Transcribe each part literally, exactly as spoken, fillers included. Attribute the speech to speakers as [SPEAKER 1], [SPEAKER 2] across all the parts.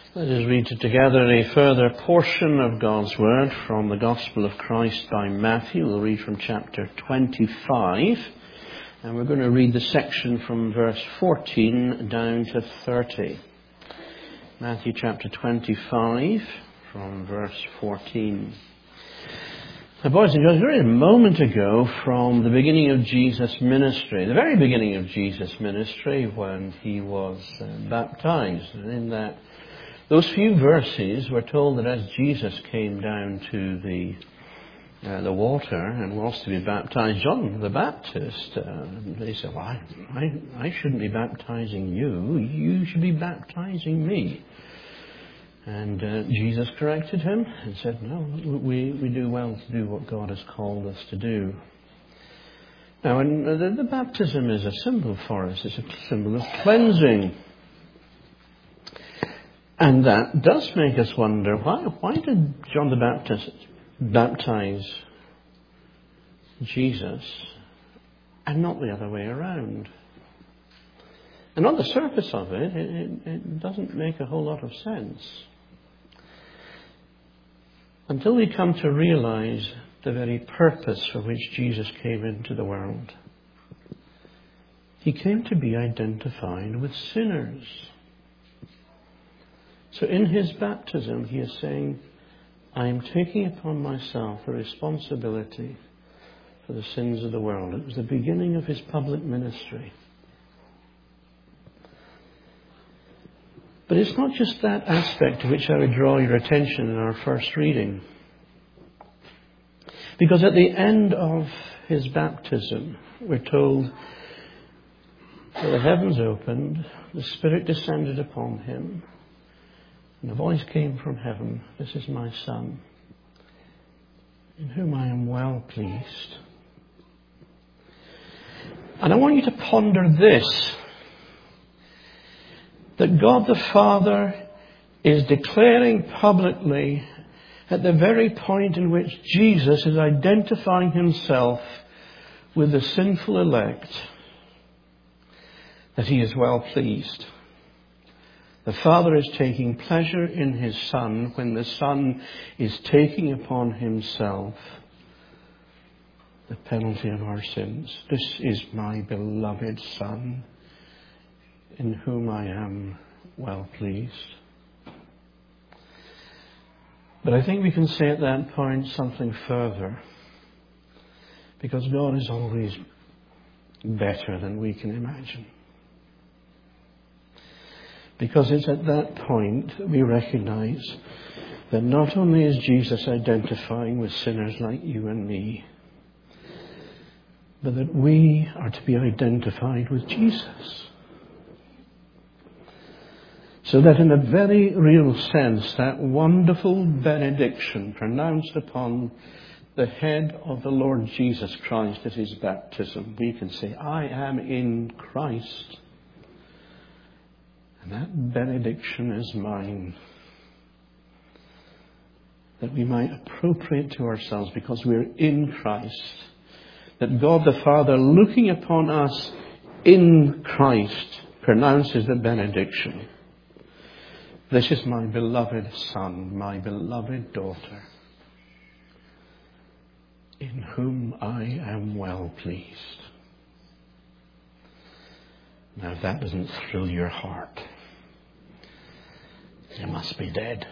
[SPEAKER 1] Let us read together a further portion of God's Word from the Gospel of Christ by Matthew. We'll read from chapter twenty-five, and we're going to read the section from verse fourteen down to thirty. Matthew chapter twenty-five, from verse fourteen. Now, boys and girls, we read a moment ago from the beginning of Jesus' ministry, the very beginning of Jesus' ministry, when he was uh, baptized. And in that Those few verses were told that as Jesus came down to the uh, the water and was to be baptized, John the Baptist, uh, they said, well, I, I, I shouldn't be baptizing you, you should be baptizing me. And uh, Jesus corrected him and said, no, we, we do well to do what God has called us to do. Now, and the, the baptism is a symbol for us, it's a symbol of cleansing. And that does make us wonder, why, why did John the Baptist baptize Jesus and not the other way around? And on the surface of it, it, it, it doesn't make a whole lot of sense. Until we come to realize the very purpose for which Jesus came into the world. He came to be identified with sinners. So in his baptism, he is saying, I am taking upon myself the responsibility for the sins of the world. It was the beginning of his public ministry. But it's not just that aspect to which I would draw your attention in our first reading. Because at the end of his baptism, we're told that the heavens opened, the Spirit descended upon him, and a voice came from heaven, this is my Son, in whom I am well pleased. And I want you to ponder this, that God the Father is declaring publicly at the very point in which Jesus is identifying himself with the sinful elect, that he is well pleased. The Father is taking pleasure in his Son when the Son is taking upon himself the penalty of our sins. This is my beloved Son, in whom I am well pleased. But I think we can say at that point something further, because God is always better than we can imagine. Because it's at that point that we recognize that not only is Jesus identifying with sinners like you and me, but that we are to be identified with Jesus. So that in a very real sense, that wonderful benediction pronounced upon the head of the Lord Jesus Christ at his baptism, we can say, I am in Christ. And that benediction is mine, that we might appropriate to ourselves because we're in Christ. That God the Father, looking upon us in Christ, pronounces the benediction. This is my beloved Son, my beloved daughter, in whom I am well pleased. Now, if that doesn't thrill your heart, you must be dead.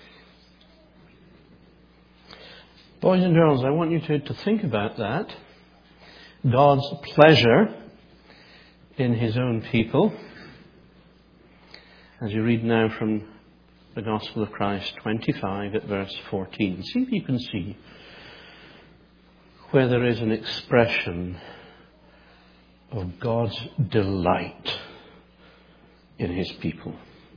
[SPEAKER 1] Boys and girls, I want you to, to think about that. God's pleasure in his own people. As you read now from the Gospel of Christ twenty-five at verse fourteen. See if you can see where there is an expression of God's delight in his people.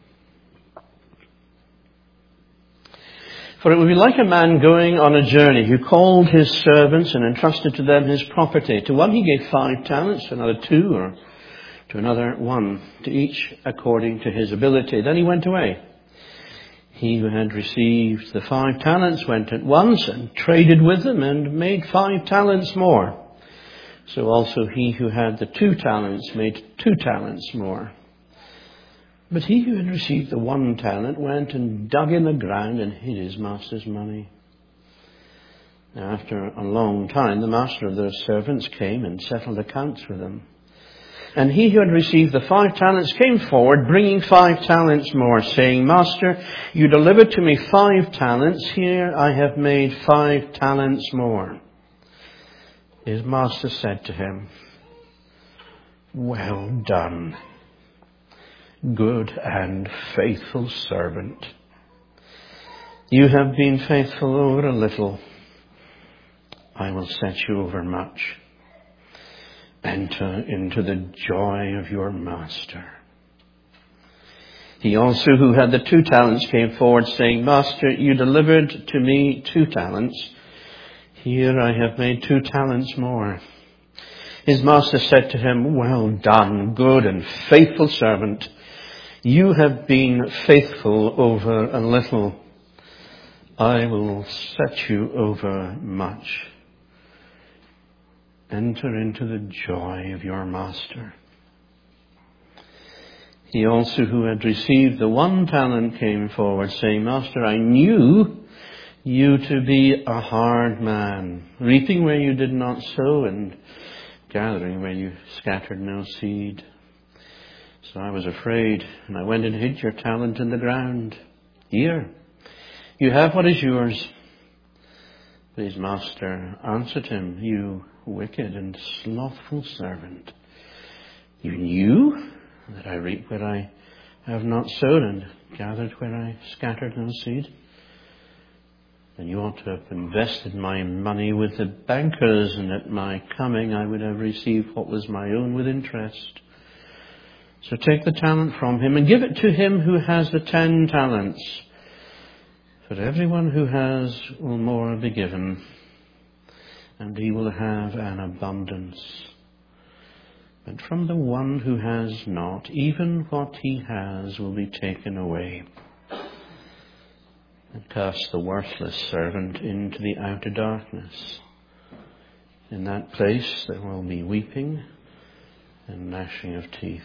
[SPEAKER 1] For it would be like a man going on a journey who called his servants and entrusted to them his property. To one he gave five talents, to another two, or to another one, to each according to his ability. Then he went away. He who had received the five talents went at once and traded with them and made five talents more. So also he who had the two talents made two talents more. But he who had received the one talent went and dug in the ground and hid his master's money. Now, after a long time, the master of those servants came and settled accounts with them. And he who had received the five talents came forward, bringing five talents more, saying, Master, you delivered to me five talents. Here I have made five talents more. His master said to him, Well done, good and faithful servant. You have been faithful over a little. I will set you over much. Enter into the joy of your master. He also who had the two talents came forward, saying, Master, you delivered to me two talents. Here I have made two talents more. His master said to him, Well done, good and faithful servant. You have been faithful over a little. I will set you over much. Enter into the joy of your master. He also who had received the one talent came forward, saying, Master, I knew you to be a hard man, reaping where you did not sow and gathering where you scattered no seed. So I was afraid, and I went and hid your talent in the ground. Here, you have what is yours. But his master answered him, You wicked and slothful servant, you knew that I reap where I have not sowed and gathered where I scattered no seed. Then you ought to have invested my money with the bankers, and at my coming I would have received what was my own with interest. So take the talent from him and give it to him who has the ten talents. For everyone who has will more be given, and he will have an abundance. But from the one who has not, even what he has will be taken away. And cast the worthless servant into the outer darkness. In that place there will be weeping and gnashing of teeth.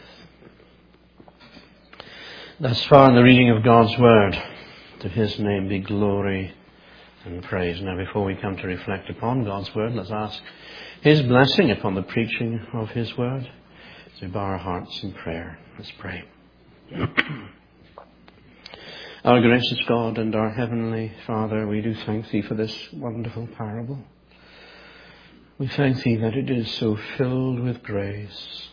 [SPEAKER 1] Thus far in the reading of God's Word. To his name be glory and praise. Now, before we come to reflect upon God's Word, let's ask his blessing upon the preaching of his Word. So we bow our hearts in prayer. Let's pray. Our gracious God and our Heavenly Father, we do thank thee for this wonderful parable. We thank thee that it is so filled with grace,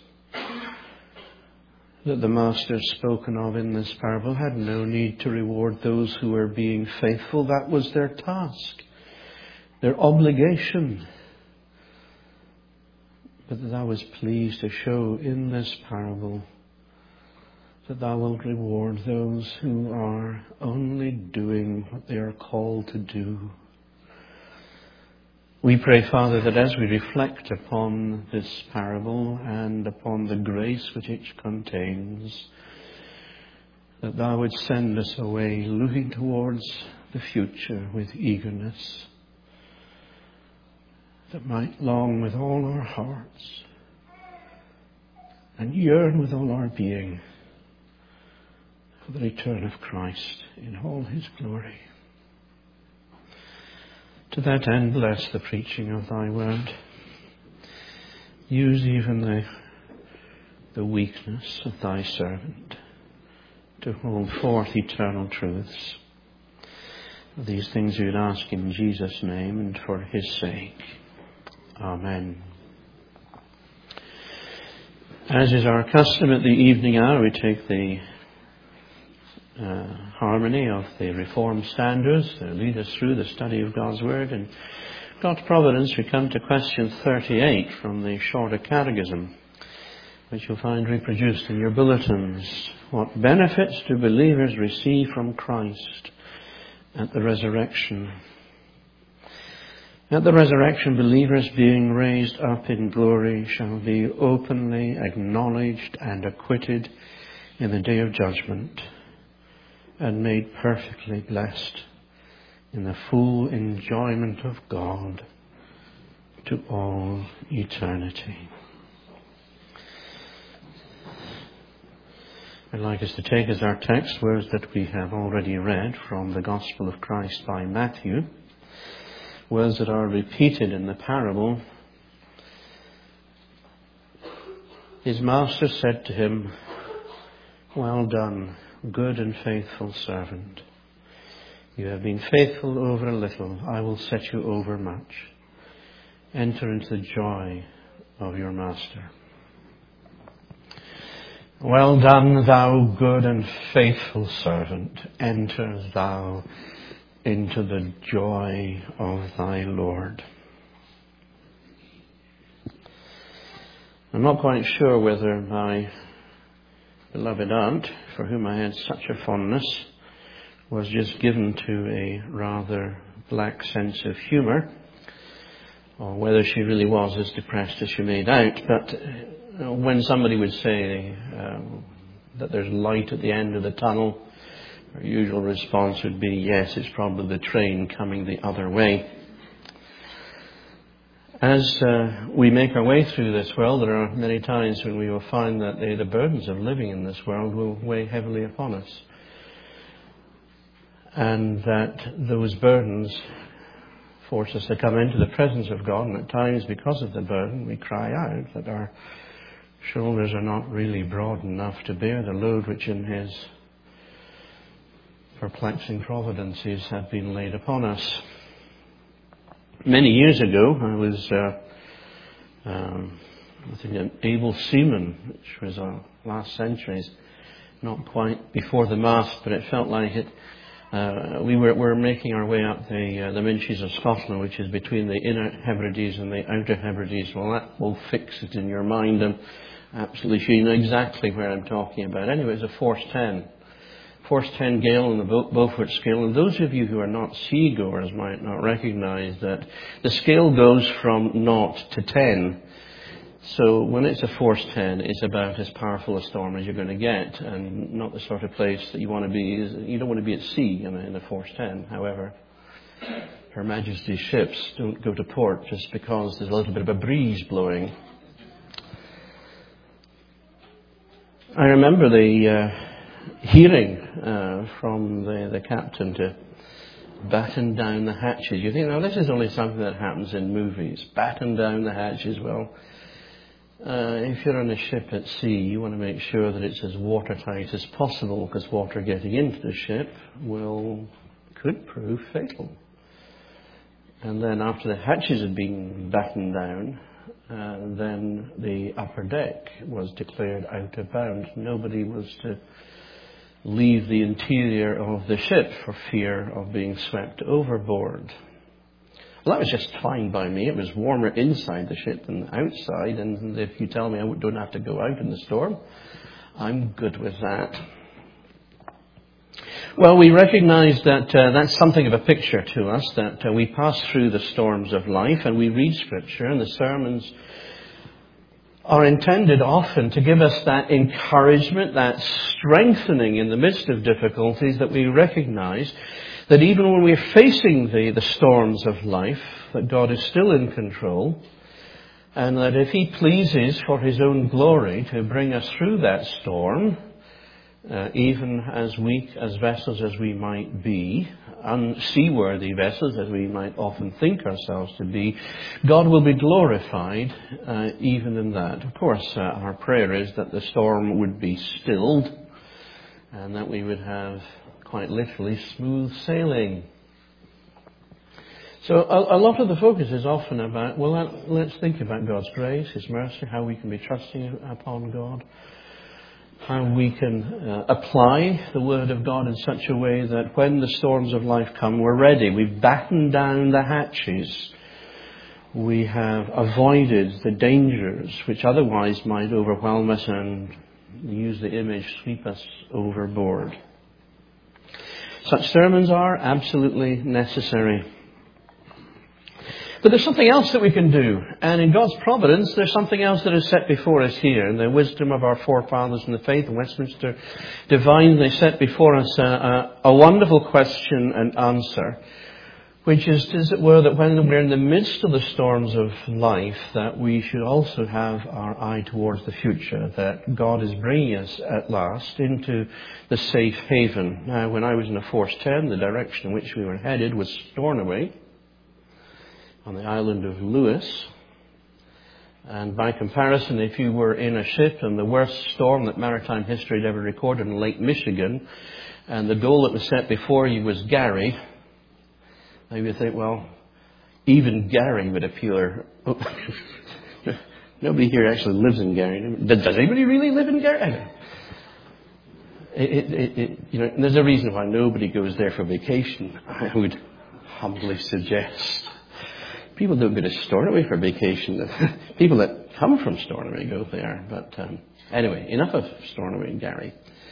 [SPEAKER 1] that the Master spoken of in this parable had no need to reward those who were being faithful. That was their task, their obligation. But that thou was pleased to show in this parable that thou wilt reward those who are only doing what they are called to do. We pray, Father, that as we reflect upon this parable and upon the grace which it contains, that thou would send us away looking towards the future with eagerness, that might long with all our hearts and yearn with all our being for the return of Christ in all his glory. To that end, bless the preaching of thy word. Use even the, the weakness of thy servant to hold forth eternal truths. These things we would ask in Jesus' name and for his sake. Amen. As is our custom at the evening hour, we take the Uh, harmony of the Reformed standards that lead us through the study of God's Word. And God's providence, we come to question thirty-eight from the Shorter Catechism, which you'll find reproduced in your bulletins. What benefits do believers receive from Christ at the resurrection? At the resurrection, believers being raised up in glory shall be openly acknowledged and acquitted in the day of judgment, and made perfectly blessed in the full enjoyment of God to all eternity. I'd like us to take as our text words that we have already read from the Gospel of Christ by Matthew, words that are repeated in the parable. His master said to him, "Well done, good and faithful servant. You have been faithful over a little. I will set you over much. Enter into the joy of your master." Well done, thou good and faithful servant. Enter thou into the joy of thy Lord. I'm not quite sure whether my beloved aunt, for whom I had such a fondness, was just given to a rather black sense of humour, or whether she really was as depressed as she made out. But when somebody would say um, that there's light at the end of the tunnel, our usual response would be, yes, it's probably the train coming the other way. As uh, we make our way through this world, there are many times when we will find that the, the burdens of living in this world will weigh heavily upon us. And that those burdens force us to come into the presence of God, and at times, because of the burden, we cry out that our shoulders are not really broad enough to bear the load which in His perplexing providences have been laid upon us. Many years ago, I was, uh, um, I think, an able seaman, which was our last centuries, not quite before the mast, but it felt like it. Uh, we were, were making our way up the uh, the Minches of Scotland, which is between the Inner Hebrides and the Outer Hebrides. Well, that will fix it in your mind, and absolutely sure you know exactly where I'm talking about. Anyway, it was a force ten. Force ten gale in the Beau- Beaufort scale. And those of you who are not seagoers might not recognize that the scale goes from naught to ten. So when it's a force ten, it's about as powerful a storm as you're going to get, and not the sort of place that you want to be. You don't want to be at sea in a, in a force ten. However, Her Majesty's ships don't go to port just because there's a little bit of a breeze blowing. I remember the uh, hearing uh, from the, the captain to batten down the hatches. You think, now this is only something that happens in movies. Batten down the hatches. Well, uh, if you're on a ship at sea, you want to make sure that it's as watertight as possible, because water getting into the ship will could prove fatal. And then after the hatches had been battened down, uh, then the upper deck was declared out of bounds. Nobody was to leave the interior of the ship for fear of being swept overboard. Well, that was just fine by me. It was warmer inside the ship than outside, and if you tell me I don't have to go out in the storm, I'm good with that. Well, we recognize that uh, that's something of a picture to us, that uh, we pass through the storms of life and we read Scripture, and the sermons are intended often to give us that encouragement, that strengthening in the midst of difficulties, that we recognize that even when we're facing the, the storms of life, that God is still in control, and that if He pleases for His own glory to bring us through that storm, uh, even as weak as vessels as we might be, unseaworthy vessels as we might often think ourselves to be, God will be glorified uh, even in that. Of course, uh, our prayer is that the storm would be stilled and that we would have, quite literally, smooth sailing. So a, a lot of the focus is often about, well, let's think about God's grace, His mercy, how we can be trusting upon God, how we can uh, apply the Word of God in such a way that when the storms of life come, we're ready. We've battened down the hatches. We have avoided the dangers which otherwise might overwhelm us and, use the image, sweep us overboard. Such sermons are absolutely necessary. But there's something else that we can do. And in God's providence, there's something else that is set before us here. In the wisdom of our forefathers in the faith, in Westminster Divine, they set before us a, a, a wonderful question and answer, which is, as it were, that when we're in the midst of the storms of life, that we should also have our eye towards the future, that God is bringing us at last into the safe haven. Now, when I was in a Force ten, the direction in which we were headed was Stornoway, on the island of Lewis. And by comparison, if you were in a ship and the worst storm that maritime history had ever recorded in Lake Michigan, and the goal that was set before you was Gary, maybe you think, well, even Gary would appear. Oh, nobody here actually lives in Gary. Does anybody really live in Gary? I don't know. It, it, it, it, you know, there's a reason why nobody goes there for vacation, I would humbly suggest. People don't go to Stornoway for vacation. People that come from Stornoway go there. But um, anyway, enough of Stornoway and Gary.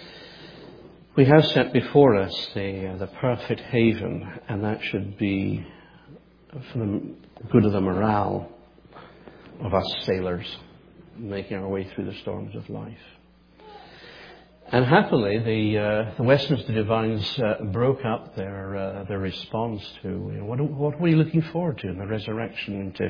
[SPEAKER 1] We have set before us the, uh, the perfect haven, and that should be for the good of the morale of us sailors making our way through the storms of life. And happily, the, uh, the Westminster Divines uh, broke up their uh, their response to, you know, what, what are we looking forward to in the resurrection, into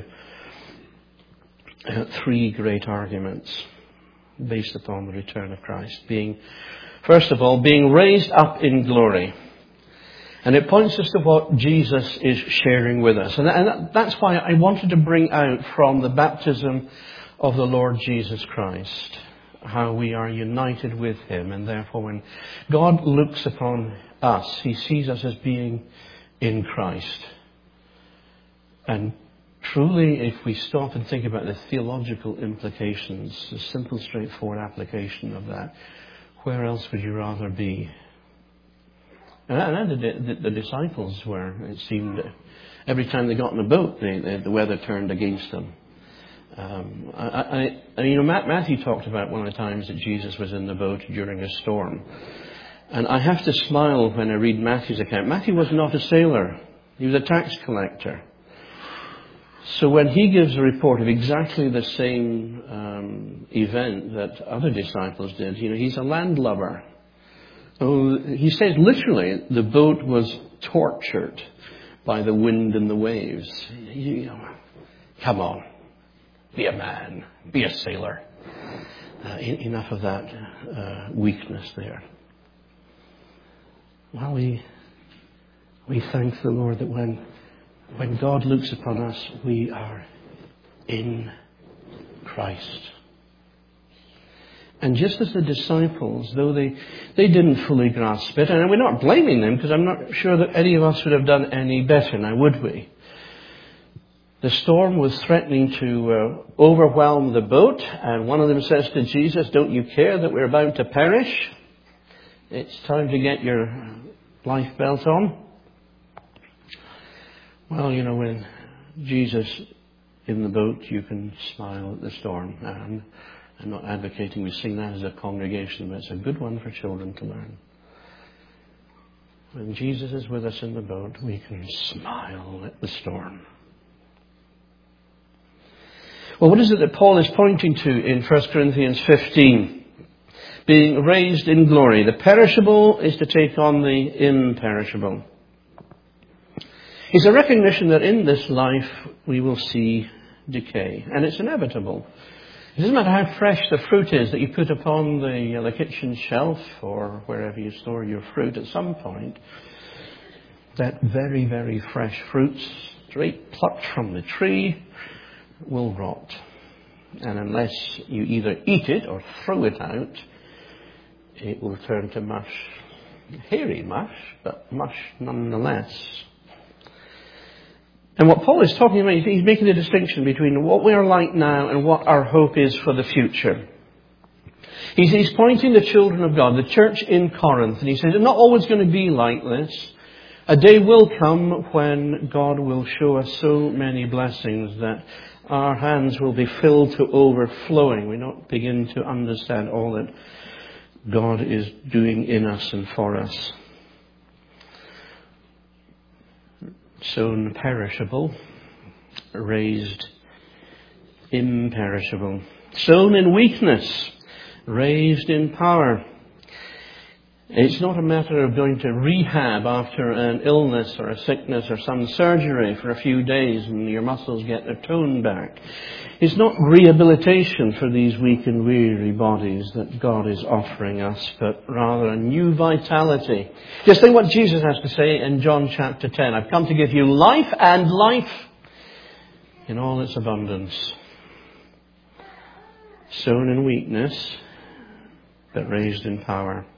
[SPEAKER 1] uh, three great arguments based upon the return of Christ. Being, first of all, being raised up in glory. And it points us to what Jesus is sharing with us. And, that, and that's why I wanted to bring out from the baptism of the Lord Jesus Christ how we are united with him, and therefore when God looks upon us, he sees us as being in Christ. And truly, if we stop and think about the theological implications, the simple, straightforward application of that, where else would you rather be? And, and the, the, the disciples were, it seemed, every time they got in the boat, they, they, the weather turned against them. Um, I, I, I, you know, Matthew talked about one of the times that Jesus was in the boat during a storm. And I have to smile when I read Matthew's account. Matthew was not a sailor. He was a tax collector. So when he gives a report of exactly the same um, event that other disciples did, you know, he's a landlubber. Oh, he says literally the boat was tortured by the wind and the waves. You know, come on. Be a man. Be a sailor. Uh, enough of that uh, weakness there. Well, we we thank the Lord that when when God looks upon us, we are in Christ. And just as the disciples, though they, they didn't fully grasp it, and we're not blaming them, because I'm not sure that any of us would have done any better, now would we? The storm was threatening to uh, overwhelm the boat, and one of them says to Jesus, "Don't you care that we're about to perish? It's time to get your life belt on." Well, you know, when Jesus in the boat, you can smile at the storm. And I'm not advocating we sing that as a congregation, but it's a good one for children to learn. When Jesus is with us in the boat, we can smile at the storm. Well, what is it that Paul is pointing to in First Corinthians fifteen? Being raised in glory. The perishable is to take on the imperishable. It's a recognition that in this life we will see decay. And it's inevitable. It doesn't matter how fresh the fruit is that you put upon the, uh, the kitchen shelf or wherever you store your fruit, at some point, that very, very fresh fruit, straight plucked from the tree, will rot. And unless you either eat it or throw it out, it will turn to mush. Hairy mush, but mush nonetheless. And what Paul is talking about, he's making a distinction between what we are like now and what our hope is for the future. He's, he's pointing the children of God, the church in Corinth, and he says it's not always going to be like this. A day will come when God will show us so many blessings that our hands will be filled to overflowing. We don't begin to understand all that God is doing in us and for us. Sown perishable, raised imperishable. Sown in weakness, raised in power. It's not a matter of going to rehab after an illness or a sickness or some surgery for a few days and your muscles get their tone back. It's not rehabilitation for these weak and weary bodies that God is offering us, but rather a new vitality. Just think what Jesus has to say in John chapter ten. I've come to give you life, and life in all its abundance. Sown in weakness, but raised in power.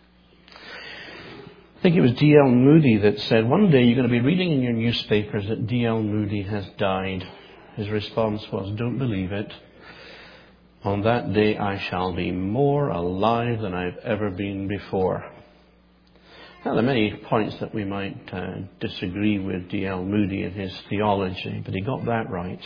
[SPEAKER 1] I think it was D L Moody that said, one day you're going to be reading in your newspapers that D L Moody has died. His response was, don't believe it. On that day I shall be more alive than I've ever been before. Now, there are many points that we might uh, disagree with D L Moody and his theology, but he got that right.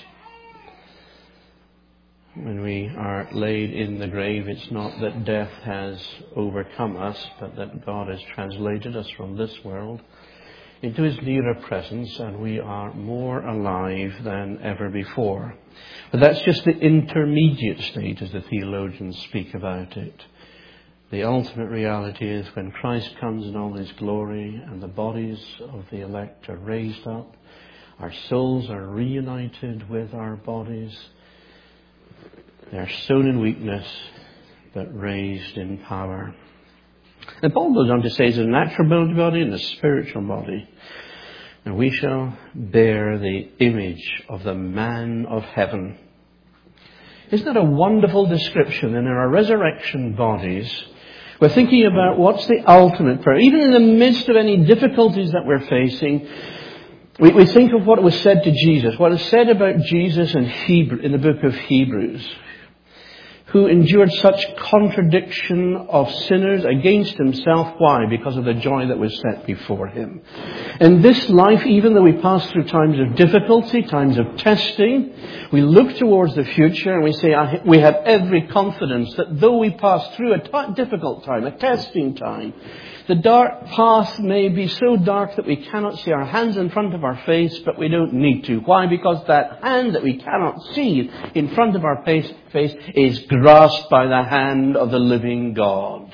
[SPEAKER 1] When we are laid in the grave, it's not that death has overcome us, but that God has translated us from this world into his nearer presence, and we are more alive than ever before. But that's just the intermediate state, as the theologians speak about it. The ultimate reality is when Christ comes in all his glory and the bodies of the elect are raised up, our souls are reunited with our bodies. They are sown in weakness, but raised in power. And Paul goes on to say, there's a natural body and a spiritual body. And we shall bear the image of the man of heaven. Isn't that a wonderful description? And in our resurrection bodies, we're thinking about what's the ultimate prayer. Even in the midst of any difficulties that we're facing, we, we think of what was said to Jesus, what is said about Jesus in Hebrew, in the book of Hebrews, who endured such contradiction of sinners against himself. Why? Because of the joy that was set before him. In this life, even though we pass through times of difficulty, times of testing, we look towards the future and we say we have every confidence that though we pass through a t- difficult time, a testing time, the dark path may be so dark that we cannot see our hands in front of our face, but we don't need to. Why? Because that hand that we cannot see in front of our face, face is grasped by the hand of the living God.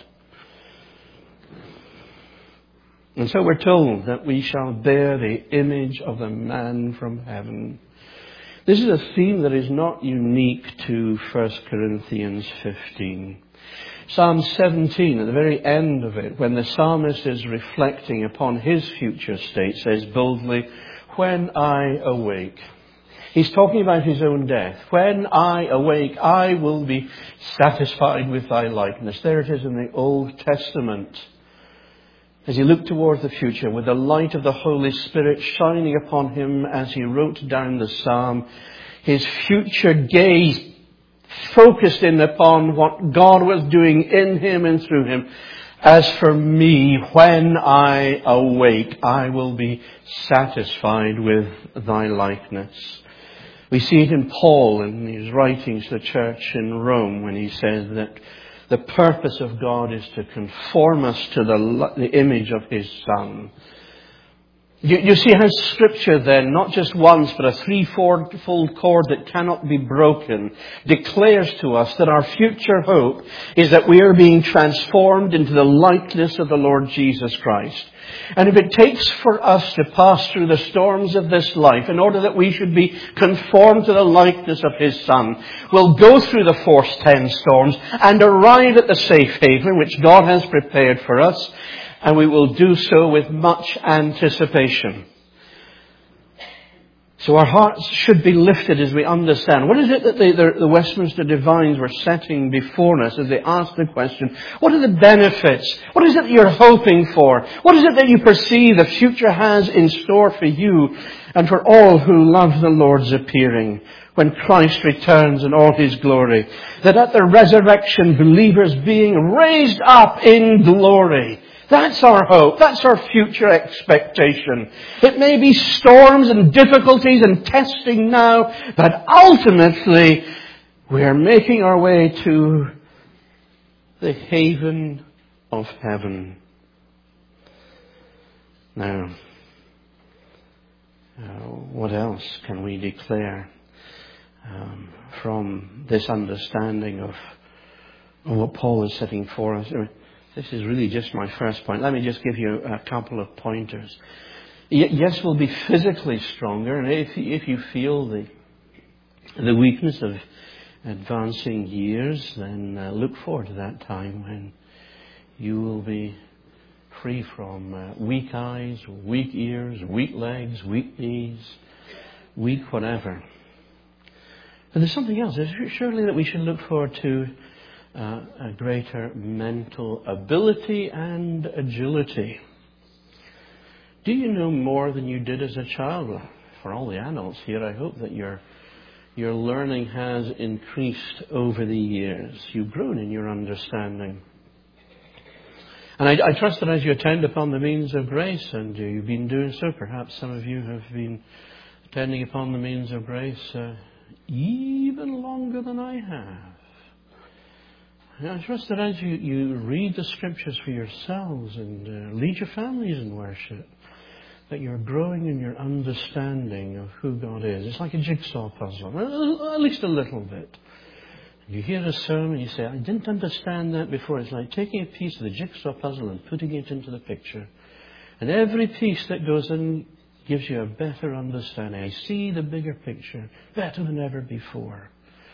[SPEAKER 1] And so we're told that we shall bear the image of the man from heaven. This is a theme that is not unique to First Corinthians fifteen. Psalm seventeen, at the very end of it, when the psalmist is reflecting upon his future state, says boldly, when I awake. He's talking about his own death. When I awake, I will be satisfied with thy likeness. There it is in the Old Testament. As he looked towards the future with the light of the Holy Spirit shining upon him as he wrote down the psalm, his future gaze focused in upon what God was doing in him and through him. As for me, when I awake, I will be satisfied with thy likeness. We see it in Paul in his writings to the church in Rome when he says that the purpose of God is to conform us to the, the image of his Son. You, you see how Scripture then, not just once, but a threefold cord that cannot be broken, declares to us that our future hope is that we are being transformed into the likeness of the Lord Jesus Christ. And if it takes for us to pass through the storms of this life in order that we should be conformed to the likeness of his Son, we'll go through the first ten storms and arrive at the safe haven which God has prepared for us. And we will do so with much anticipation. So our hearts should be lifted as we understand. What is it that the, the, the Westminster Divines were setting before us as they asked the question, what are the benefits? What is it that you're hoping for? What is it that you perceive the future has in store for you and for all who love the Lord's appearing? When Christ returns in all his glory, that at the resurrection, believers being raised up in glory. That's our hope. That's our future expectation. It may be storms and difficulties and testing now, but ultimately we are making our way to the haven of heaven. Now, uh, what else can we declare um, from this understanding of, of what Paul is setting for us? This is really just my first point. Let me just give you a couple of pointers. Y- yes, we'll be physically stronger, and if if you feel the the weakness of advancing years, then uh, look forward to that time when you will be free from uh, weak eyes, weak ears, weak legs, weak knees, weak whatever. But there's something else. There's surely that we should look forward to uh, a greater mental ability and agility. Do you know more than you did as a child? Well, for all the adults here, I hope that your your learning has increased over the years. You've grown in your understanding. And I, I trust that as you attend upon the means of grace, and you've been doing so, perhaps some of you have been attending upon the means of grace uh, even longer than I have. And I trust that as you, you read the Scriptures for yourselves and uh, lead your families in worship, that you're growing in your understanding of who God is. It's like a jigsaw puzzle, at least a little bit. You hear a sermon, you say, I didn't understand that before. It's like taking a piece of the jigsaw puzzle and putting it into the picture. And every piece that goes in gives you a better understanding. I see the bigger picture better than ever before.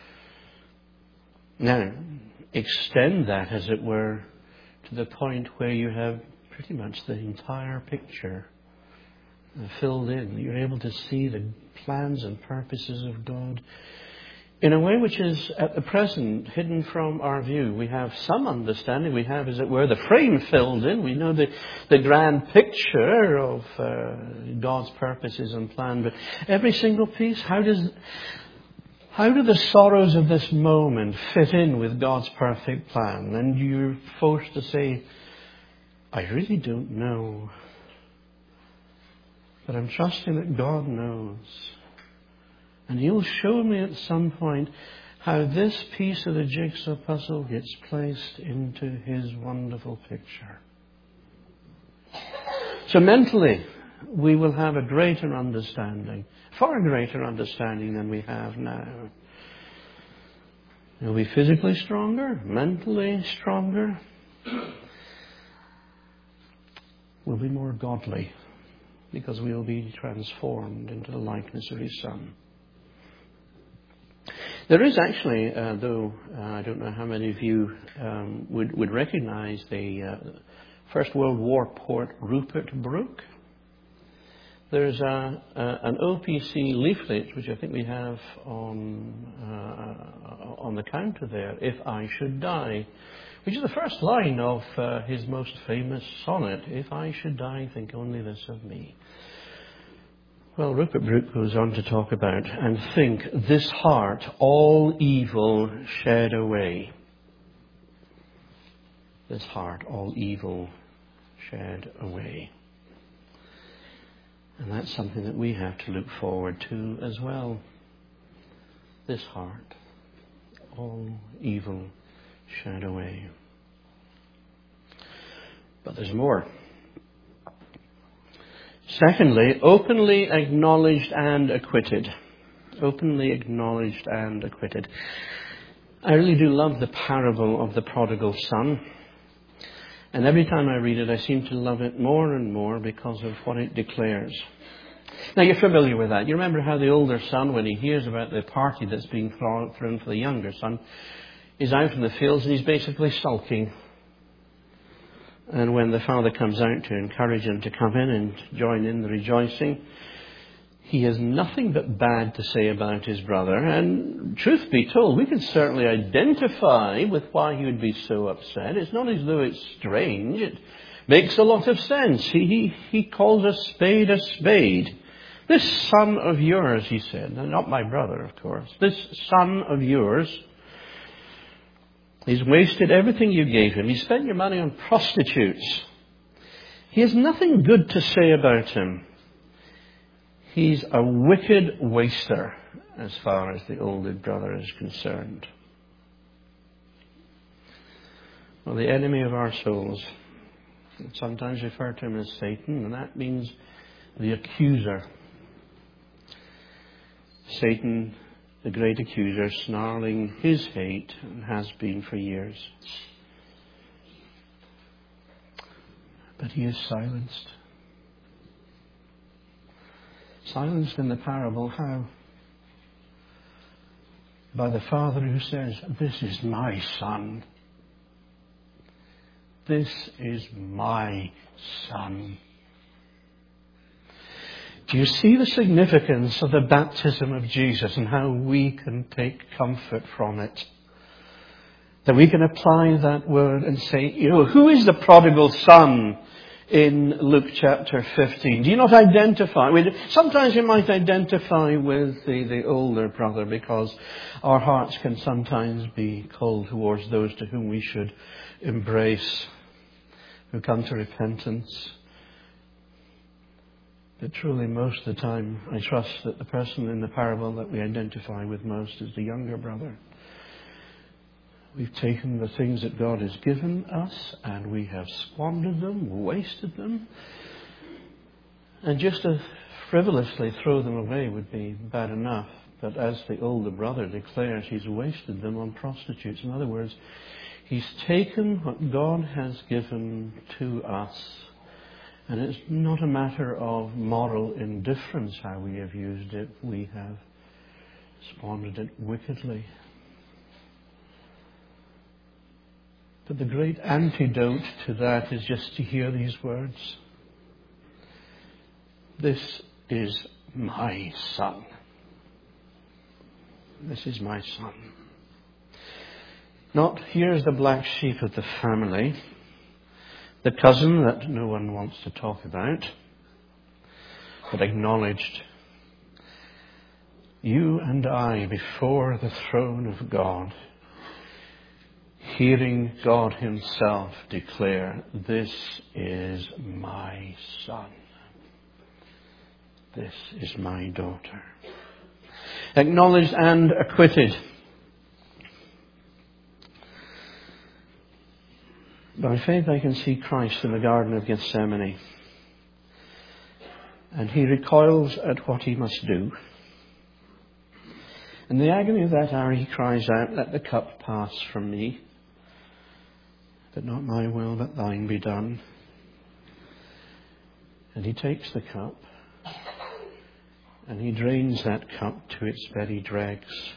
[SPEAKER 1] Now, extend that, as it were, to the point where you have pretty much the entire picture filled in. You're able to see the plans and purposes of God in a way which is at the present hidden from our view. We have some understanding. We have, as it were, the frame filled in. We know the, the grand picture of uh, God's purposes and plan. But every single piece, how does how do the sorrows of this moment fit in with God's perfect plan? And you're forced to say, I really don't know. But I'm trusting that God knows. And He'll show me at some point how this piece of the jigsaw puzzle gets placed into His wonderful picture. So mentally, we will have a greater understanding, far greater understanding than we have now. We'll be physically stronger, mentally stronger. We'll be more godly, because we will be transformed into the likeness of His Son. There is actually, uh, though uh, I don't know how many of you um, would, would recognize the uh, First World War port Rupert Brooke. There's a, a, an O P C leaflet, which I think we have on, uh, on the counter there, If I Should Die, which is the first line of uh, his most famous sonnet, If I should die, think only this of me. Well, Rupert Brooke goes on to talk about, and think, this heart all evil shed away. This heart all evil shed away. And that's something that we have to look forward to as well. This heart all evil shed away. But there's more. Secondly, openly acknowledged and acquitted. Openly acknowledged and acquitted. I really do love the parable of the prodigal son. And every time I read it, I seem to love it more and more because of what it declares. Now, you're familiar with that. You remember how the older son, when he hears about the party that's being thrown for the younger son, is out in the fields and he's basically sulking. And when the father comes out to encourage him to come in and join in the rejoicing, he has nothing but bad to say about his brother. And truth be told, we can certainly identify with why he would be so upset. It's not as though it's strange. It makes a lot of sense. He, he, he calls a spade a spade. This son of yours, he said, not my brother, of course, this son of yours, he's wasted everything you gave him. He spent your money on prostitutes. He has nothing good to say about him. He's a wicked waster as far as the older brother is concerned. Well, the enemy of our souls, sometimes refer to him as Satan, and that means the accuser. Satan, the great accuser, snarling his hate, and has been for years. But he is silenced. Silenced in the parable, how? By the father who says, "This is my son. This is my son." Do you see the significance of the baptism of Jesus and how we can take comfort from it? That we can apply that word and say, you know, who is the prodigal son in Luke chapter fifteen? Do you not identify with, sometimes you might identify with the, the older brother, because our hearts can sometimes be cold towards those to whom we should embrace, who come to repentance. But truly, most of the time, I trust that the person in the parable that we identify with most is the younger brother. We've taken the things that God has given us and we have squandered them, wasted them. And just to frivolously throw them away would be bad enough. But as the older brother declares, he's wasted them on prostitutes. In other words, he's taken what God has given to us. And it's not a matter of moral indifference how we have used it. We have squandered it wickedly. But the great antidote to that is just to hear these words. This is my son. This is my son. Not, here's the black sheep of the family, the cousin that no one wants to talk about, but acknowledged. You and I before the throne of God, hearing God himself declare, "This is my son. This is my daughter." Acknowledged and acquitted. By faith I can see Christ in the Garden of Gethsemane. And he recoils at what he must do. In the agony of that hour he cries out, "Let the cup pass from me. But not my will, but thine be done." And he takes the cup and he drains that cup to its very dregs.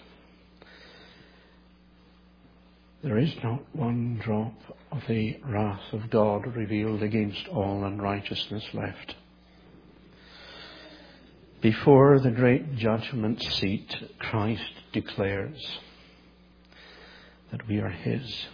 [SPEAKER 1] There is not one drop of the wrath of God revealed against all unrighteousness left. Before the great judgment seat, Christ declares that we are his.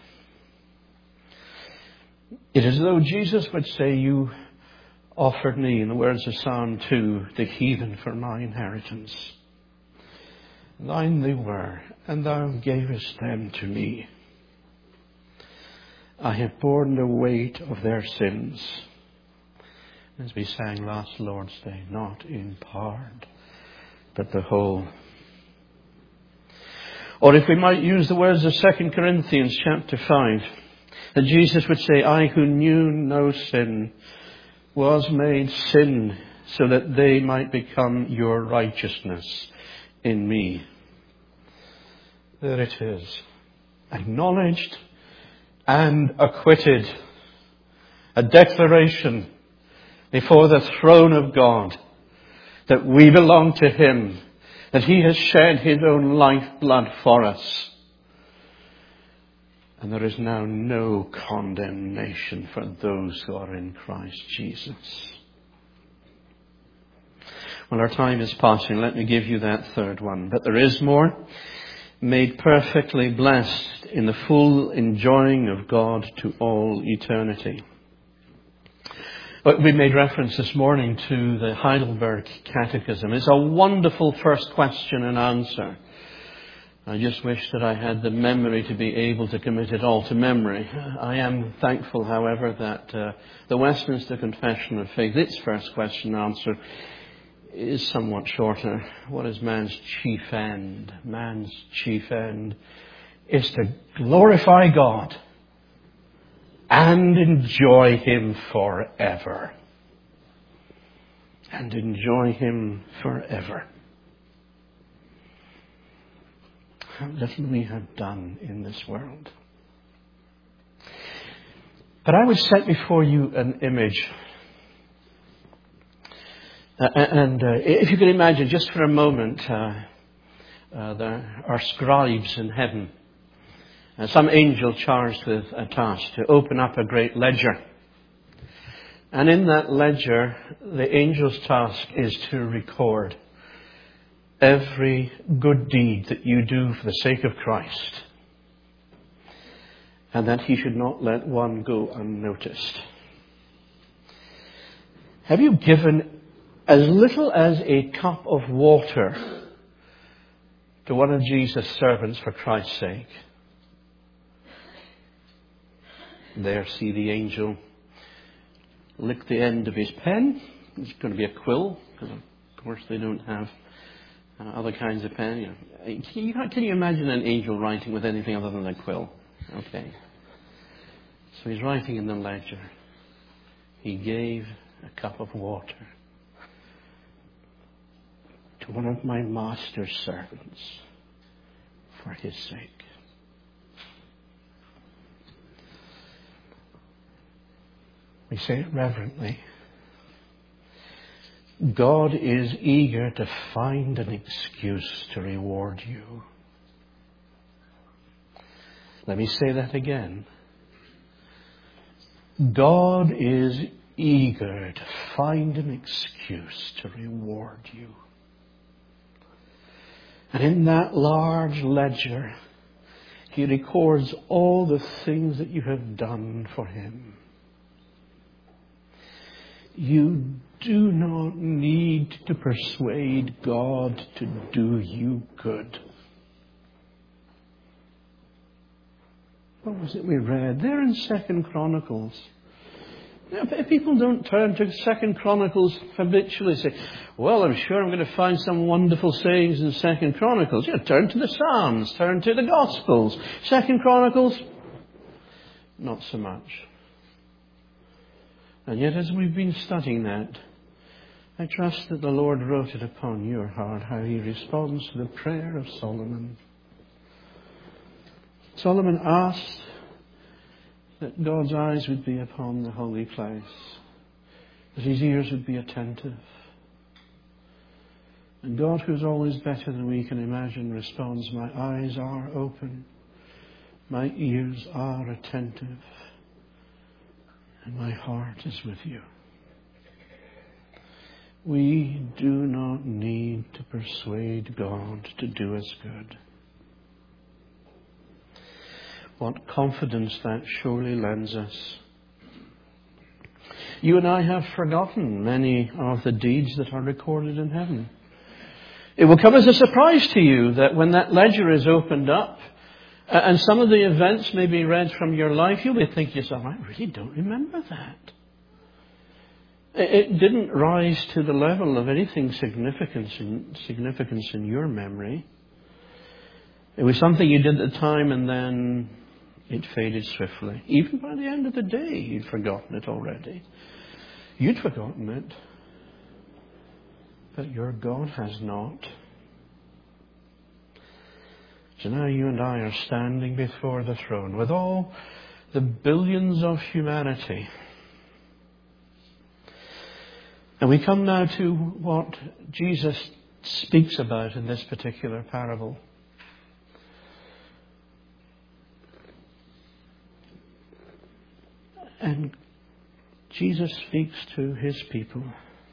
[SPEAKER 1] It is as though Jesus would say, "You offered me," in the words of Psalm two, "the heathen for my inheritance. Thine they were, and thou gavest them to me. I have borne the weight of their sins." As we sang last Lord's Day, not in part, but the whole. Or if we might use the words of Second Corinthians chapter five, that Jesus would say, "I who knew no sin was made sin so that they might become your righteousness in me." There it is. Acknowledged and acquitted. A declaration before the throne of God that we belong to him, that he has shed his own lifeblood for us. And there is now no condemnation for those who are in Christ Jesus. Well, our time is passing. Let me give you that third one. But there is more. Made perfectly blessed in the full enjoying of God to all eternity. But we made reference this morning to the Heidelberg Catechism. It's a wonderful first question and answer. I just wish that I had the memory to be able to commit it all to memory. I am thankful, however, that uh, the Westminster Confession of Faith, its first question and answer, is somewhat shorter. What is man's chief end? Man's chief end is to glorify God and enjoy him forever. And enjoy him forever. How little we have done in this world. But I would set before you an image. Uh, and uh, if you can imagine, just for a moment, uh, uh, there are scribes in heaven. Uh, some angel charged with a task to open up a great ledger. And in that ledger, the angel's task is to record every good deed that you do for the sake of Christ. And that he should not let one go unnoticed. Have you given as little as a cup of water to one of Jesus' servants for Christ's sake? There, see the angel lick the end of his pen. It's going to be a quill, because of course they don't have uh, other kinds of pen. You know. Can you, can you imagine an angel writing with anything other than a quill? Okay. So he's writing in the ledger. He gave a cup of water to one of my master's servants for his sake. We say it reverently. God is eager to find an excuse to reward you. Let me say that again. God is eager to find an excuse to reward you. And in that large ledger, he records all the things that you have done for him. You do not need to persuade God to do you good. What was it we read? There in Second Chronicles. Now, people don't turn to Second Chronicles habitually and say, well, I'm sure I'm going to find some wonderful sayings in Second Chronicles. You know, turn to the Psalms, turn to the Gospels. Second Chronicles, not so much. And yet, as we've been studying that, I trust that the Lord wrote it upon your heart, how he responds to the prayer of Solomon. Solomon asked that God's eyes would be upon the holy place, that his ears would be attentive. And God, who's always better than we can imagine, responds, my eyes are open, my ears are attentive, and my heart is with you. We do not need to persuade God to do us good. What confidence that surely lends us. You and I have forgotten many of the deeds that are recorded in heaven. It will come as a surprise to you that when that ledger is opened up, and some of the events may be read from your life, you'll be thinking to yourself, I really don't remember that. It didn't rise to the level of anything significant in, significance in your memory. It was something you did at the time and then it faded swiftly. Even by the end of the day, you'd forgotten it already. You'd forgotten it. But your God has not. So now you and I are standing before the throne with all the billions of humanity. And we come now to what Jesus speaks about in this particular parable. And Jesus speaks to his people.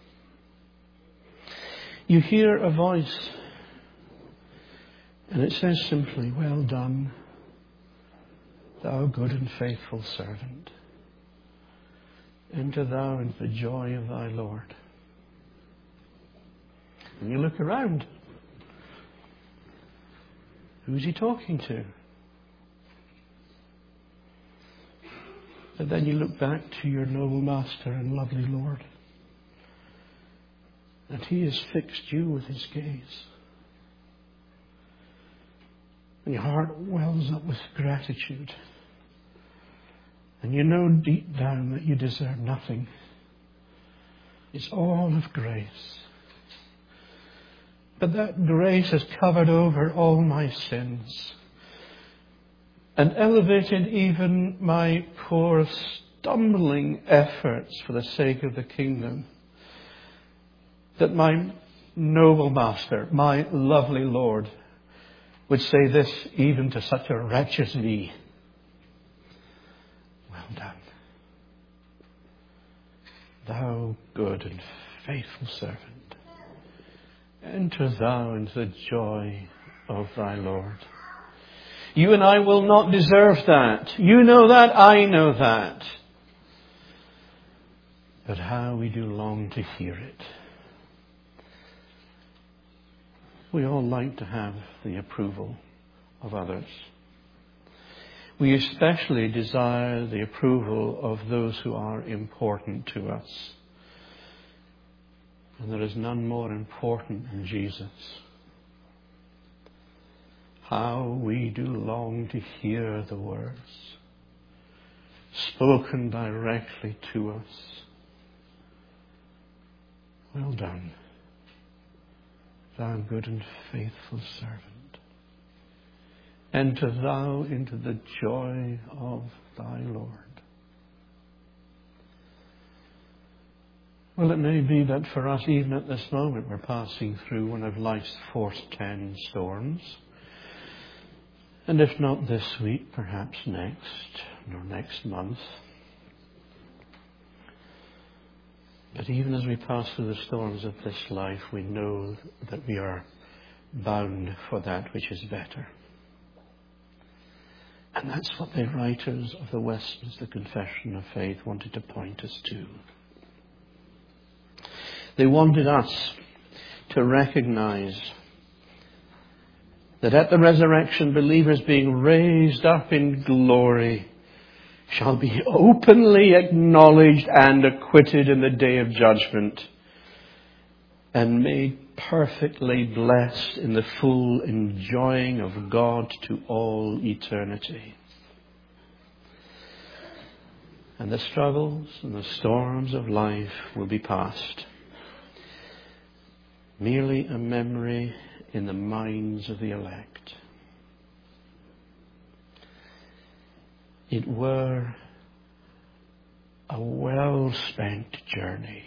[SPEAKER 1] You hear a voice, and it says simply, well done, thou good and faithful servant. Enter thou into the joy of thy Lord. And you look around. Who's he talking to? And then you look back to your noble Master and lovely Lord. And he has fixed you with his gaze. And your heart wells up with gratitude. And you know deep down that you deserve nothing. It's all of grace. But that grace has covered over all my sins and elevated even my poor stumbling efforts for the sake of the kingdom, that my noble Master, my lovely Lord, would say this even to such a wretch as me: well done, thou good and faithful servant. Enter thou into the joy of thy Lord. You and I will not deserve that. You know that, I know that. But how we do long to hear it. We all like to have the approval of others. We especially desire the approval of those who are important to us. And there is none more important than Jesus. How we do long to hear the words spoken directly to us. Well done, thou good and faithful servant. Enter thou into the joy of thy Lord. Well, it may be that for us, even at this moment, we're passing through one of life's first ten storms. And if not this week, perhaps next, or next month. But even as we pass through the storms of this life, we know that we are bound for that which is better. And that's what the writers of the Westminster Confession of Faith wanted to point us to. They wanted us to recognize that at the resurrection, believers being raised up in glory shall be openly acknowledged and acquitted in the day of judgment, and made perfectly blessed in the full enjoying of God to all eternity. And the struggles and the storms of life will be past, merely a memory in the minds of the elect. It were a well-spent journey,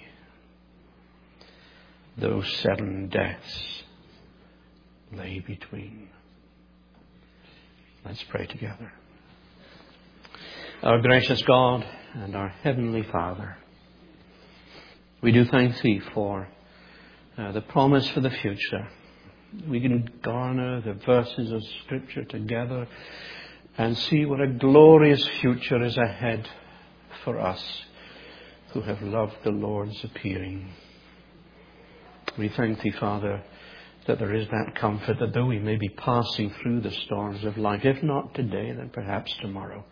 [SPEAKER 1] those seven deaths lay between. Let's pray together. Our gracious God and our Heavenly Father, we do thank Thee for uh, the promise for the future. We can garner the verses of Scripture together and see what a glorious future is ahead for us who have loved the Lord's appearing. We thank Thee, Father, that there is that comfort that though we may be passing through the storms of life, if not today, then perhaps tomorrow,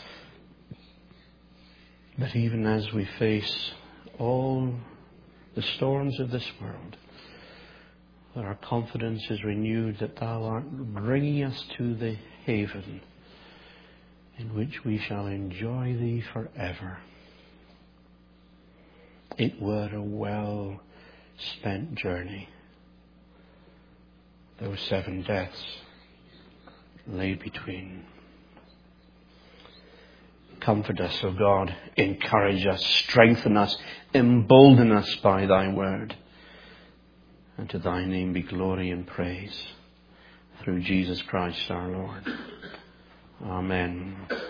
[SPEAKER 1] but even as we face all the storms of this world, that our confidence is renewed that Thou art bringing us to the haven in which we shall enjoy Thee forever. It were a well-spent journey. Those seven deaths lay between. Comfort us, O God. Encourage us, strengthen us, embolden us by Thy word. And to Thy name be glory and praise through Jesus Christ our Lord. Amen.